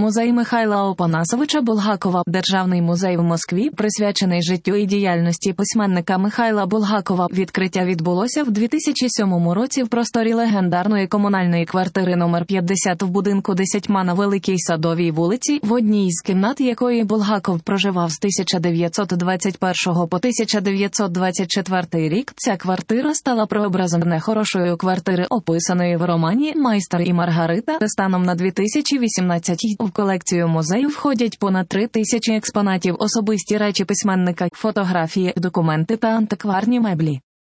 Музей Михайла Опанасовича Булгакова – Державний музей в Москві, присвячений життю і діяльності письменника Михайла Булгакова. Відкриття відбулося в 2007 році в просторі легендарної комунальної квартири номер 50 в будинку 10 на Великій Садовій вулиці, в одній із кімнат якої Булгаков проживав з 1921 по 1924 рік. Ця квартира стала прообразом нехорошої квартири, описаної в романі «Майстер і Маргарита». Станом на 2018 в колекцію музею входять понад 3000 експонатів, особисті речі письменника, фотографії, документи та антикварні меблі.